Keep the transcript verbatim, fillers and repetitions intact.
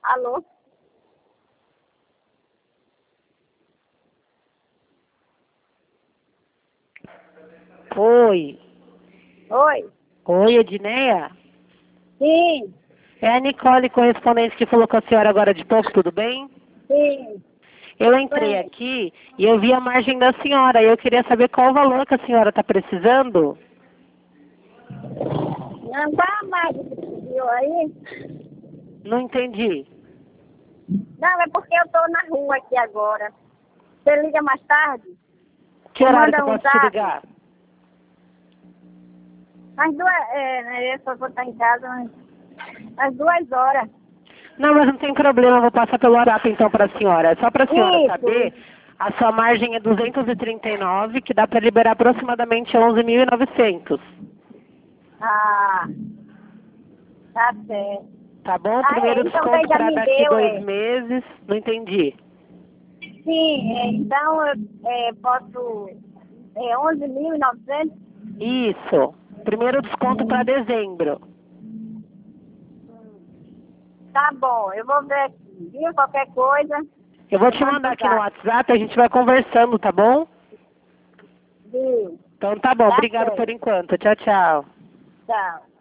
Alô? Oi. Oi? Oi, Edneia? Sim, É a Nicole, correspondente, que falou com a senhora agora de pouco, tudo bem? sim. Eu entrei Bem, aqui e eu vi a margem da senhora e eu queria saber qual o valor que a senhora está precisando. não tá mais que pediu aí? Não entendi. Não, é porque eu tô na rua aqui agora. Você liga mais tarde? Que Ou horário que manda eu um posso te zap? ligar? Às duas, é, né, eu só vou estar em casa às às duas horas. Não, mas não tem problema, eu vou passar pelo WhatsApp então para a senhora. É só para a senhora saber, Isso. a sua margem é duzentos e trinta e nove, que dá para liberar aproximadamente onze mil e novecentos. Ah, tá certo. Tá bom? Ah, é, Primeiro então você desconto já para me daqui deu, dois é. meses. Não entendi. Sim, é, então eu é, posso... É onze mil e novecentos? Isso. Primeiro desconto para dezembro. Tá bom, eu vou ver aqui, viu? Qualquer coisa, Eu vou eu te mando mandar no aqui no zap. WhatsApp, a gente vai conversando, tá bom? Viu? Então tá bom, Tá obrigado por certo. enquanto. Tchau, tchau. Tchau.